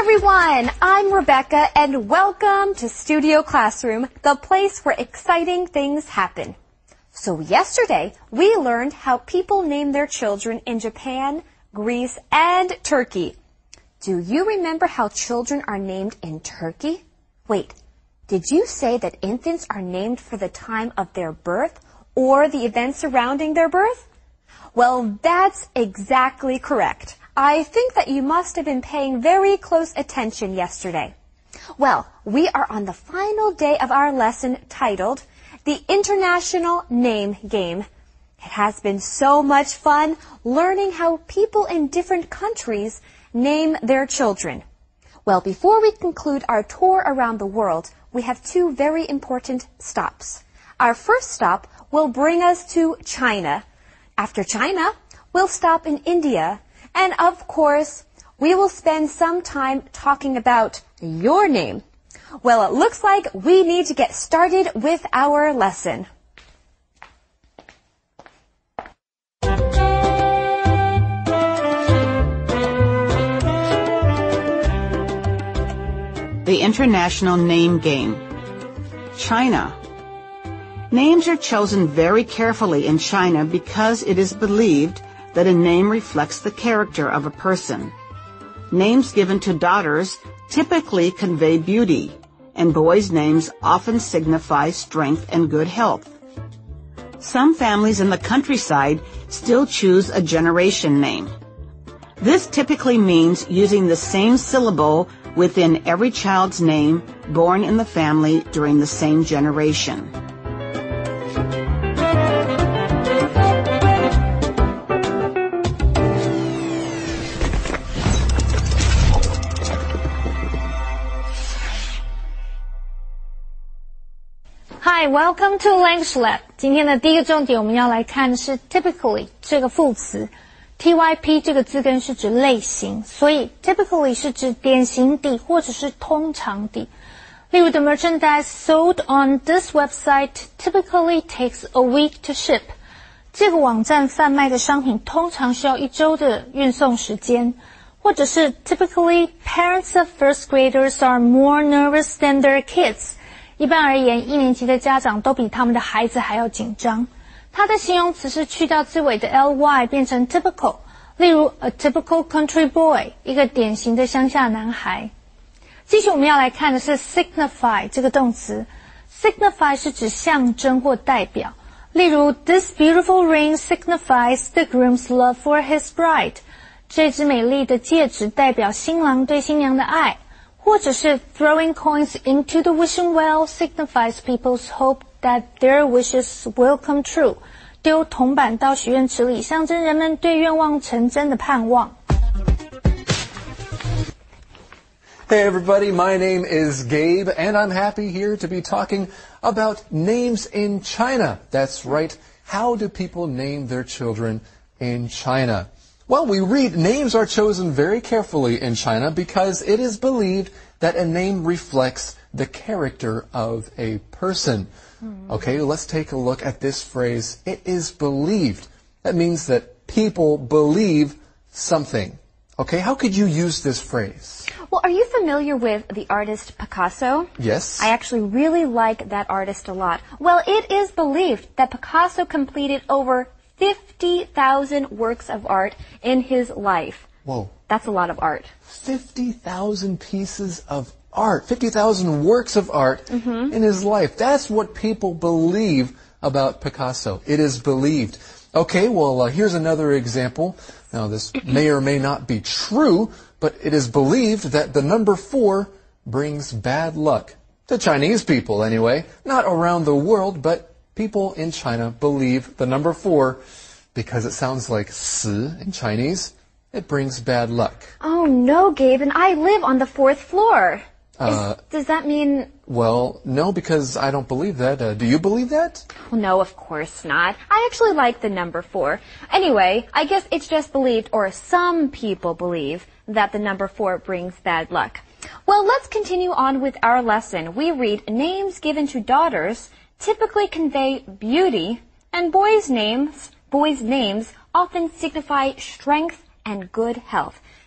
everyone, I'm Rebecca and welcome to Studio Classroom, the place where exciting things happen. So yesterday, we learned how people name their children in Japan, Greece, and Turkey. Do you remember how children are named in Turkey? Wait, did you say that infants are named for the time of their birth or the events surrounding their birth? Well, that's exactly correct. I think that you must have been paying very close attention yesterday. Well, we are on the final day of our lesson titled The International Name Game. It has been so much fun learning how people in different countries name their children. Well, before we conclude our tour around the world, we have two very important stops. Our first stop will bring us to China. After China, we'll stop in India. And of course, we will spend some time talking about your name. Well, it looks like we need to get started with our lesson. The International Name Game. China. Names are chosen very carefully in China because it is believed that a name reflects the character of a person. Names given to daughters typically convey beauty, and boys' names often signify strength and good health. Some families in the countryside still choose a generation name. This typically means using the same syllable within every child's name born in the family during the same generation. Hi, welcome to Language Lab. 今天的第一个重点我们要来看的是 typically 这个副词。TYP 这个字根是指类型，所以 typically 是指典型地或者是通常地。例如 the merchandise sold on this website typically takes a week to ship. 这个网站贩卖的商品通常需要1周的运送时间。或者是 typically parents of first graders are more nervous than their kids. 一般而言，1年级的家长都比他们的孩子还要紧张。它的形容词是去掉字尾的 ly 变成 typical， 例如 a typical country boy， 一个典型的乡下男孩。继续我们要来看的是 signify 这个动词。signify 是指象征或代表。例如 this beautiful ring signifies the groom's love for his bride。这只美丽的戒指代表新郎对新娘的爱。或者是 throwing coins into the wishing well signifies people's hope that their wishes will come true. 丢铜板到许愿池里，象征人们对愿望成真的盼望。 Hey everybody, my name is Gabe and I'm happy here to be talking about names in China. That's right. How do people name their children in China? Well, we read names are chosen very carefully in China because it is believed that a name reflects the character of a person. Okay, let's take a look at this phrase. It is believed. That means that people believe something. Okay, how could you use this phrase? Well, are you familiar with the artist Picasso? Yes. I actually really like that artist a lot. Well, it is believed that Picasso completed over 50,000 works of art in his life. Whoa. That's a lot of art. 50,000 pieces of art, 50,000 works of art in his life. That's what people believe about Picasso. It is believed. Okay, well, here's another example. Now, this may or may not be true, but it is believed that the number 4 brings bad luck. To Chinese people, anyway. Not around the world, but people in China believe the number 4 because it sounds like 死 in Chinese. It brings bad luck. Oh, no, Gabe, and I live on the 4th floor. Does that mean... Well, no, because I don't believe that. Do you believe that? Well, no, of course not. I actually like the number 4. Anyway, I guess it's just believed, or some people believe, that the number 4 brings bad luck. Well, let's continue on with our lesson. We read names given to daughters typically convey beauty, and boys' names often signify strength and good health.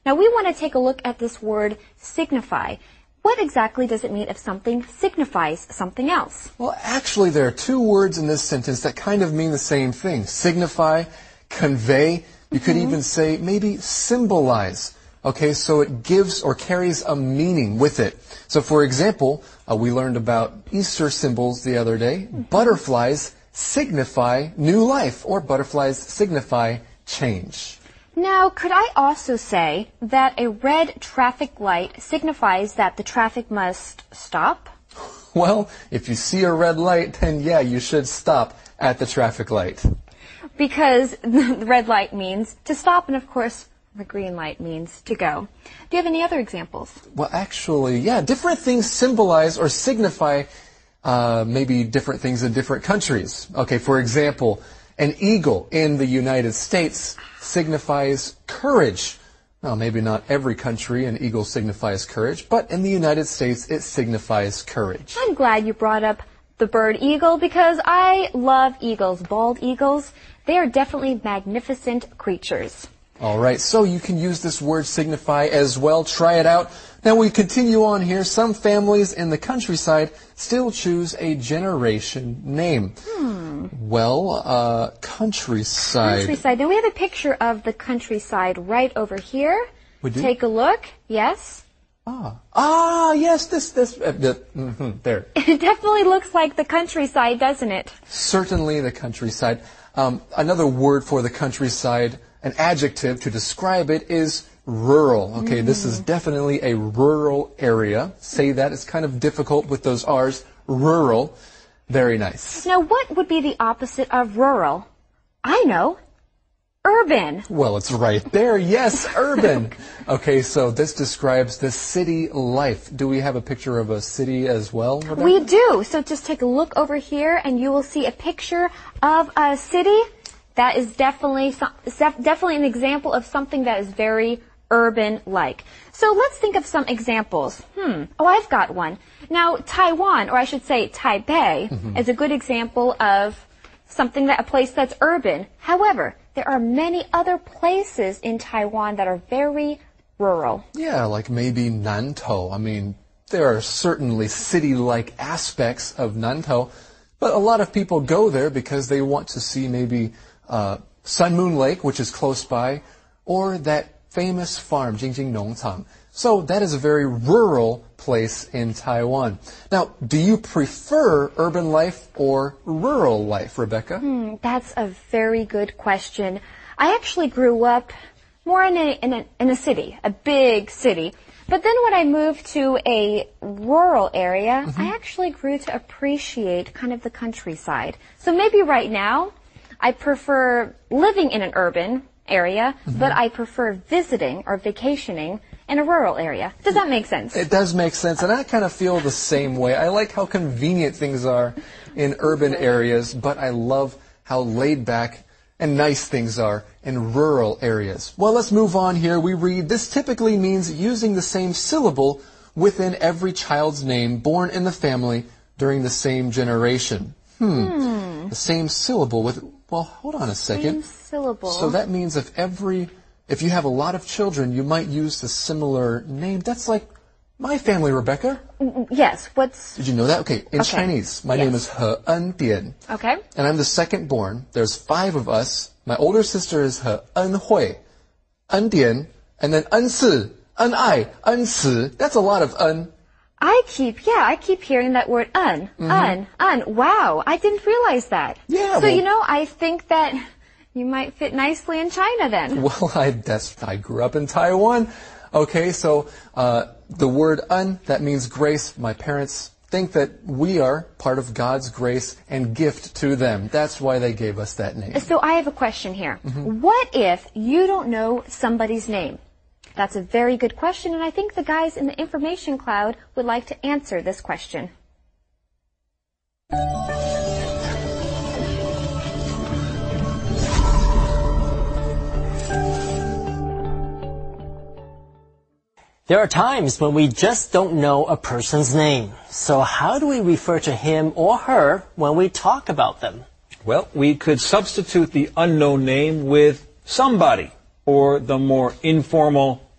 Now we want to take a look at this word signify. What exactly does it mean if something signifies something else? Well, actually, there are two words in this sentence that kind of mean the same thing. Signify, convey. You could even say maybe symbolize. Okay, so it gives or carries a meaning with it. So for example, we learned about Easter symbols the other day. Butterflies signify new life, or butterflies signify change. Now, could I also say that a red traffic light signifies that the traffic must stop? Well, if you see a red light, then yeah, you should stop at the traffic light. Because the red light means to stop, and of course, the green light means to go. Do you have any other examples? Well, actually, yeah, different things symbolize or signify maybe different things in different countries. Okay, for example, an eagle in the United States signifies courage. Well, maybe not every country an eagle signifies courage, but in the United States it signifies courage. I'm glad you brought up the bird eagle because I love eagles, bald eagles. They are definitely magnificent creatures. All right, so you can use this word signify as well. Try it out. Now we continue on here. Some families in the countryside still choose a generation name. Well, countryside. Countryside. Now we have a picture of the countryside right over here. We do? Take a look. Yes. Yes, there. It definitely looks like the countryside, doesn't it? Certainly the countryside. Another word for the countryside, an adjective to describe it, is rural. Okay, this is definitely a rural area. Say that. It's kind of difficult with those R's. Rural. Very nice. Now, what would be the opposite of rural? I know. Urban. Well, it's right there. Yes, urban. Okay, so this describes the city life. Do we have a picture of a city as well, Rebecca? We do. So just take a look over here and you will see a picture of a city. That is definitely an example of something that is very urban-like. So let's think of some examples. Oh, I've got one. Now, Taiwan, or I should say Taipei, is a good example of a place that's urban. However, there are many other places in Taiwan that are very rural. Yeah, like maybe Nantou. I mean, there are certainly city-like aspects of Nantou, but a lot of people go there because they want to see maybe Sun Moon Lake, which is close by, or that famous farm, Jingjing Nongcang. So that is a very rural place in Taiwan. Now, do you prefer urban life or rural life, Rebecca? That's a very good question. I actually grew up more in a city, a big city. But then when I moved to a rural area, I actually grew to appreciate kind of the countryside. So maybe right now, I prefer living in an urban area, but I prefer visiting or vacationing in a rural area. Does that make sense? It does make sense, and I kind of feel the same way. I like how convenient things are in urban areas, but I love how laid back and nice things are in rural areas. Well, let's move on here. We read, this typically means using the same syllable within every child's name born in the family during the same generation. The same syllable with, well, hold on a second. Same syllable. So that means if you have a lot of children, you might use the similar name. That's like my family, Rebecca. Yes, Did you know that? Okay, in Chinese, my name is He En Dian. Okay. And I'm the second born. There's 5 of us. My older sister is He En Hui, En Dian, and then En Si, En Ai, En Si. That's a lot of En. I keep hearing that word un. Wow, I didn't realize that. Yeah. So, I think that you might fit nicely in China then. Well, I grew up in Taiwan. Okay, so the word un, that means grace. My parents think that we are part of God's grace and gift to them. That's why they gave us that name. So I have a question here. What if you don't know somebody's name? That's a very good question, and I think the guys in the information cloud would like to answer this question. There are times when we just don't know a person's name. So how do we refer to him or her when we talk about them? Well, we could substitute the unknown name with somebody, or the more informal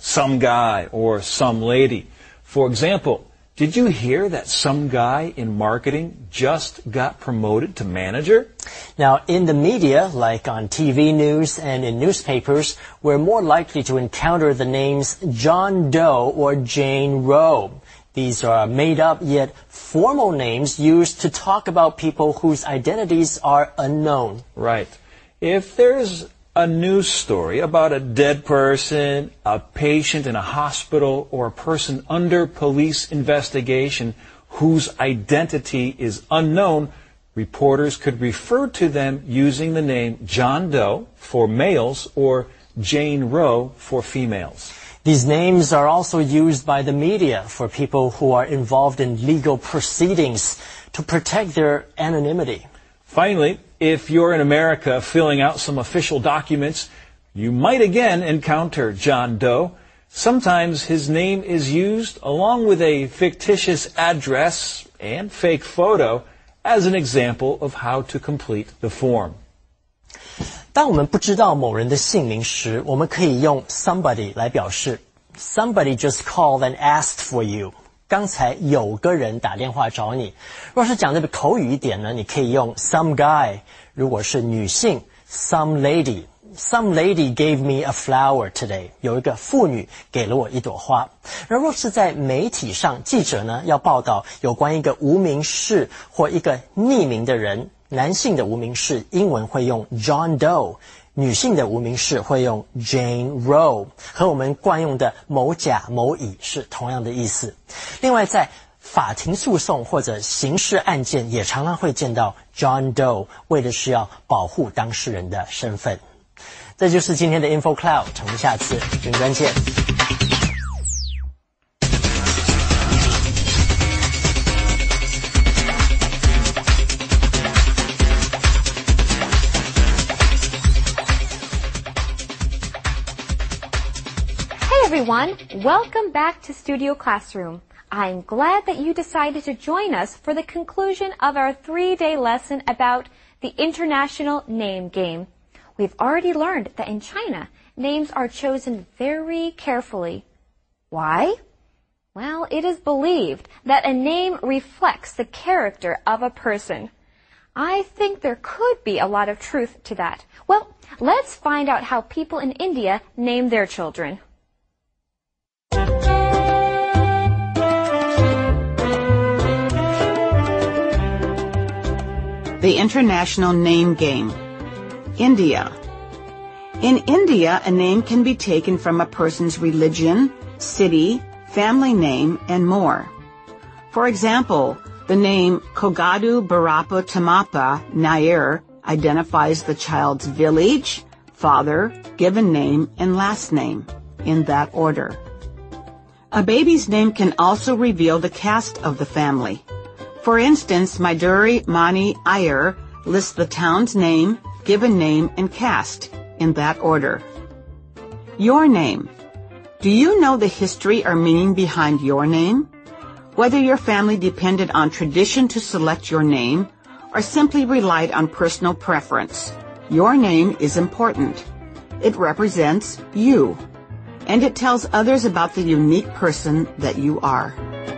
some guy or some lady. For example, did you hear that some guy in marketing just got promoted to manager? Now, in the media, like on TV news and in newspapers, we're more likely to encounter the names John Doe or Jane Roe. These are made-up yet formal names used to talk about people whose identities are unknown. Right. If there's a news story about a dead person, a patient in a hospital, or a person under police investigation whose identity is unknown, reporters could refer to them using the name John Doe for males or Jane Roe for females. These names are also used by the media for people who are involved in legal proceedings to protect their anonymity. Finally, if you're in America filling out some official documents, you might again encounter John Doe. Sometimes his name is used along with a fictitious address and fake photo as an example of how to complete the form. 当我们不知道某人的姓名时，我们可以用 somebody 来表示。Somebody just called and asked for you. 刚才有个人打电话找你。若是讲的口语一点呢，你可以用 some guy。如果是女性 some lady。Some lady gave me a flower today. 有一个妇女给了我一朵花。而若是在媒体上，记者呢要报道有关一个无名氏或一个匿名的人，男性的无名氏英文会用 John Doe， 女性的无名氏会用 Jane Roe， 和我们惯用的某甲某乙是同样的意思。另外在法庭诉讼或者刑事案件也常常会见到 John Doe， 为的是要保护当事人的身份。这就是今天的 Info Cloud， 我们下次云端见。 Hey everyone, welcome back to Studio Classroom. I'm glad that you decided to join us for the conclusion of our 3-day lesson about the International Name Game. We've already learned that in China, names are chosen very carefully. Why? Well, it is believed that a name reflects the character of a person. I think there could be a lot of truth to that. Well, let's find out how people in India name their children. The International Name Game. India. In India, a name can be taken from a person's religion, city, family name, and more. For example, the name Kogadu Barapa Tamapa Nair identifies the child's village, father, given name, and last name, in that order. A baby's name can also reveal the caste of the family. For instance, Maiduri Mani Iyer lists the town's name, given name, and caste, in that order. Your name. Do you know the history or meaning behind your name? Whether your family depended on tradition to select your name or simply relied on personal preference, your name is important. It represents you, and it tells others about the unique person that you are.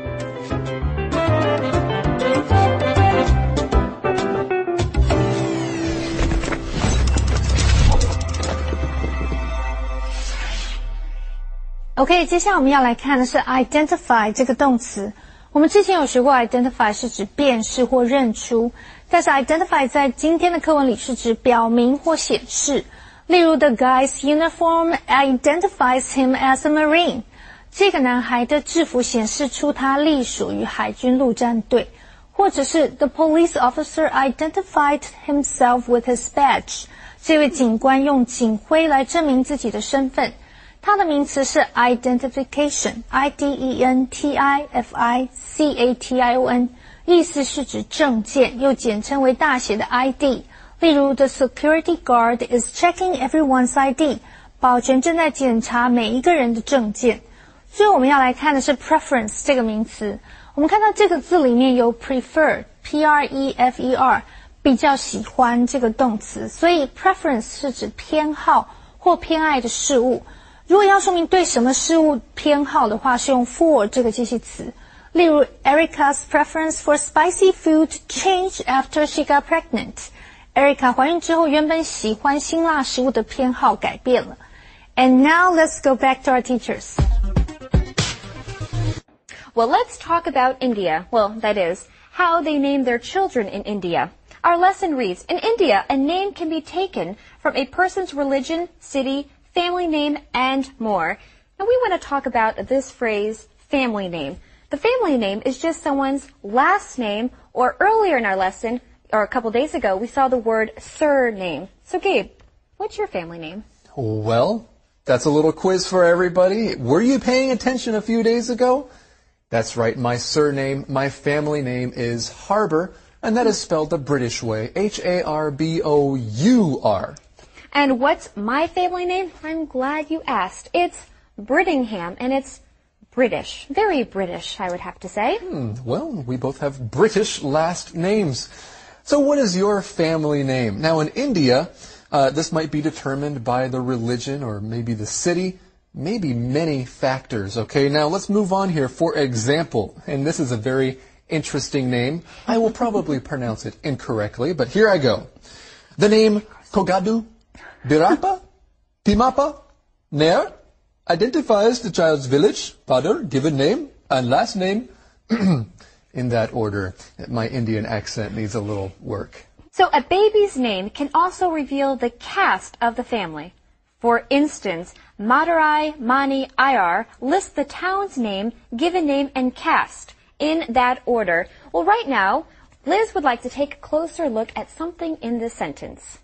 OK， 接下来我们要来看的是 identify 这个动词。我们之前有学过 identify 是指辨识或认出，但是 identify 在今天的课文里是指表明或显示。例如 The guy's uniform identifies him as a Marine。这个男孩的制服显示出他隶属于海军陆战队。或者是 The police officer identified himself with his badge。这位警官用警徽来证明自己的身份。它的名词是 identification, identification， 意思是指证件，又简称为大写的 ID。例如 The security guard is checking everyone's ID， 保全正在检查每一个人的证件。最后我们要来看的是 preference 这个名词。我们看到这个字里面有 prefer, P-R-E-F-E-R， 比较喜欢这个动词，所以 preference 是指偏好或偏爱的事物。 如果要说明对什么事物偏好的话，是用 for 这个介系词。例如 Erica's preference for spicy food changed after she got pregnant. Erica 怀孕之后，原本喜欢辛辣食物的偏好改变了。And now let's go back to our teachers. Well, let's talk about India. Well, that is, how they name their children in India. Our lesson reads, in India, a name can be taken from a person's religion, city, family name, and more. Now, we want to talk about this phrase, family name. The family name is just someone's last name, or earlier in our lesson, or a couple days ago, we saw the word surname. So, Gabe, what's your family name? Well, that's a little quiz for everybody. Were you paying attention a few days ago? That's right, my surname, my family name is Harbour, and that is spelled the British way, H-A-R-B-O-U-R. And what's my family name? I'm glad you asked. It's Brittingham, and it's British. Very British, I would have to say. Well, we both have British last names. So what is your family name? Now, in India, this might be determined by the religion or maybe the city, maybe many factors, okay? Now, let's move on here. For example, and this is a very interesting name. I will probably pronounce it incorrectly, but here I go. The name Kogadu Birapa Timapa Nair identifies the child's village, father, given name, and last name in that order. My Indian accent needs a little work. So a baby's name can also reveal the caste of the family. For instance, Madurai Mani Iyer lists the town's name, given name, and caste in that order. Well, right now, Liz would like to take a closer look at something in this sentence.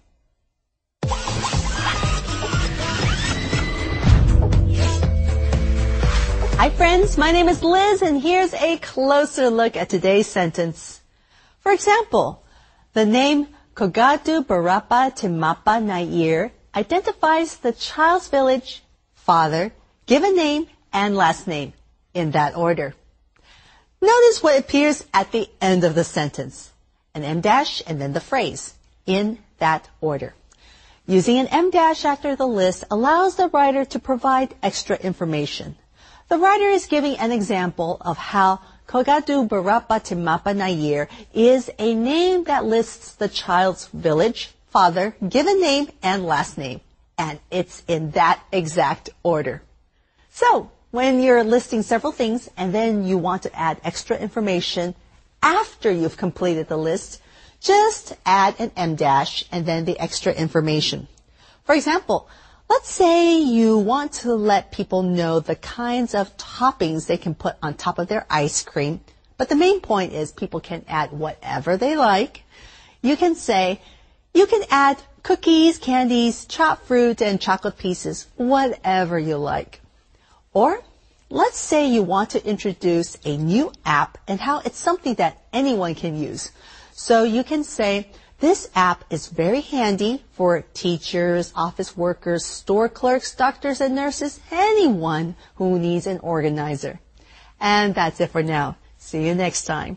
Hi friends, my name is Liz and here's a closer look at today's sentence. For example, the name Kogadu Barapa Timapa Nair identifies the child's village, father, given name, and last name in that order. Notice what appears at the end of the sentence. An M dash and then the phrase, in that order. Using an M dash after the list allows the writer to provide extra information. The writer is giving an example of how Kogadu Barapa Timapa Nair is a name that lists the child's village, father, given name, and last name. And it's in that exact order. So, when you're listing several things and then you want to add extra information after you've completed the list, just add an M dash and then the extra information. For example, let's say you want to let people know the kinds of toppings they can put on top of their ice cream, but the main point is people can add whatever they like. You can say, you can add cookies, candies, chopped fruit, and chocolate pieces, whatever you like. Or, let's say you want to introduce a new app and how it's something that anyone can use. So you can say, this app is very handy for teachers, office workers, store clerks, doctors and nurses, anyone who needs an organizer. And that's it for now. See you next time.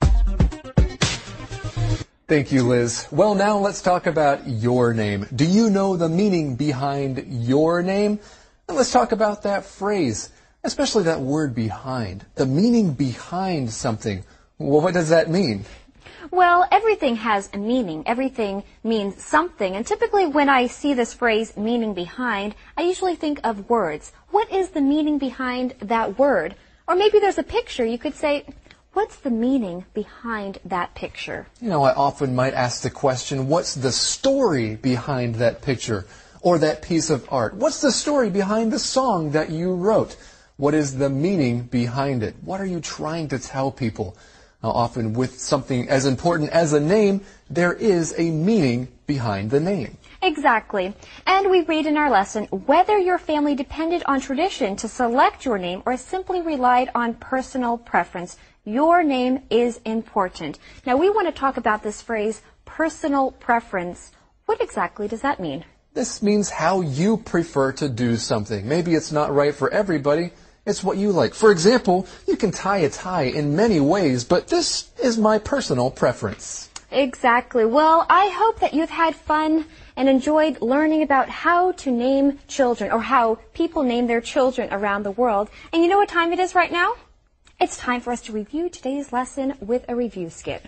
Thank you, Liz. Well, now let's talk about your name. Do you know the meaning behind your name? And let's talk about that phrase, especially that word behind. The meaning behind something. Well, what does that mean? Well, everything has a meaning. Everything means something. And typically when I see this phrase, meaning behind, I usually think of words. What is the meaning behind that word? Or maybe there's a picture. You could say, what's the meaning behind that picture? You know, I often might ask the question, what's the story behind that picture or that piece of art? What's the story behind the song that you wrote? What is the meaning behind it? What are you trying to tell people? Now, often with something as important as a name, there is a meaning behind the name. Exactly. And we read in our lesson, whether your family depended on tradition to select your name or simply relied on personal preference, your name is important. Now, we want to talk about this phrase, personal preference. What exactly does that mean? This means how you prefer to do something. Maybe it's not right for everybody. It's what you like. For example, you can tie a tie in many ways, but this is my personal preference. Exactly. Well, I hope that you've had fun and enjoyed learning about how to name children, or how people name their children around the world. And you know what time it is right now? It's time for us to review today's lesson with a review skit.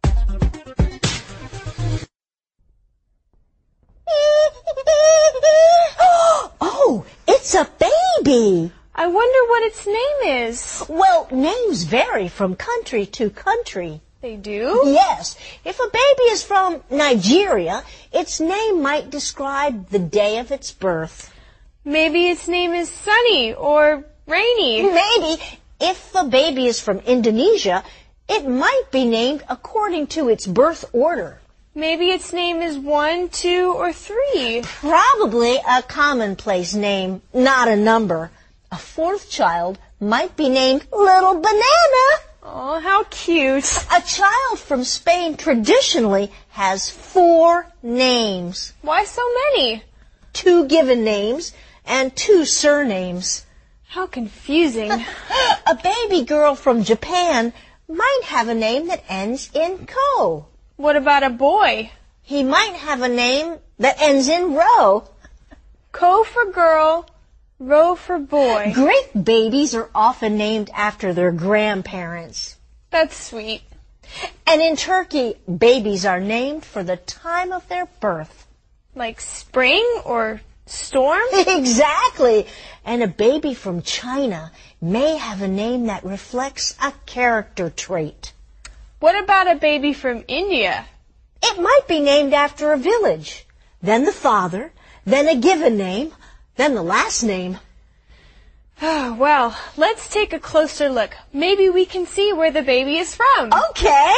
Oh, it's a baby. I wonder what its name is. Well, names vary from country to country. They do? Yes. If a baby is from Nigeria, its name might describe the day of its birth. Maybe its name is Sunny or Rainy. Maybe. If a baby is from Indonesia, it might be named according to its birth order. Maybe its name is 1, 2, or 3. Probably a commonplace name, not a number. A fourth child might be named Little Banana. Oh, how cute. A child from Spain traditionally has 4 names. Why so many? 2 given names and 2 surnames. How confusing. A baby girl from Japan might have a name that ends in ko. What about a boy? He might have a name that ends in ro. Ko for girl, ro for boy. Greek babies are often named after their grandparents. That's sweet. And in Turkey, babies are named for the time of their birth. Like spring or storm? Exactly. And a baby from China may have a name that reflects a character trait. What about a baby from India? It might be named after a village, then the father, then a given name, then the last name. Oh, well, let's take a closer look. Maybe we can see where the baby is from. Okay.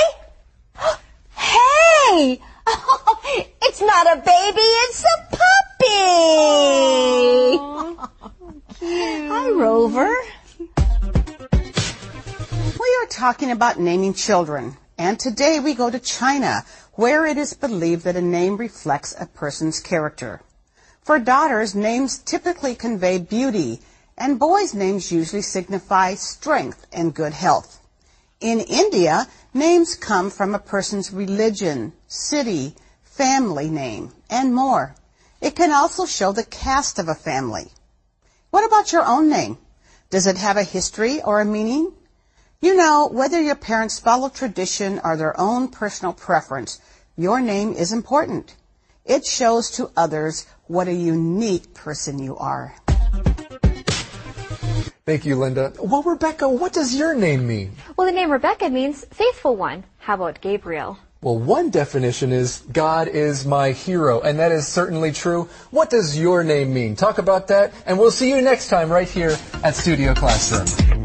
Hey! It's not a baby, it's a puppy! Hi, Rover. We are talking about naming children, and today we go to China, where it is believed that a name reflects a person's character. For daughters, names typically convey beauty, and boys' names usually signify strength and good health. In India, names come from a person's religion, city, family name, and more. It can also show the caste of a family. What about your own name? Does it have a history or a meaning? You know, whether your parents follow tradition or their own personal preference, your name is important. It shows to others what a unique person you are. Thank you, Linda. Well, Rebecca, what does your name mean? Well, the name Rebecca means faithful one. How about Gabriel? Well, one definition is God is my hero, and that is certainly true. What does your name mean? Talk about that, and we'll see you next time right here at Studio Classroom.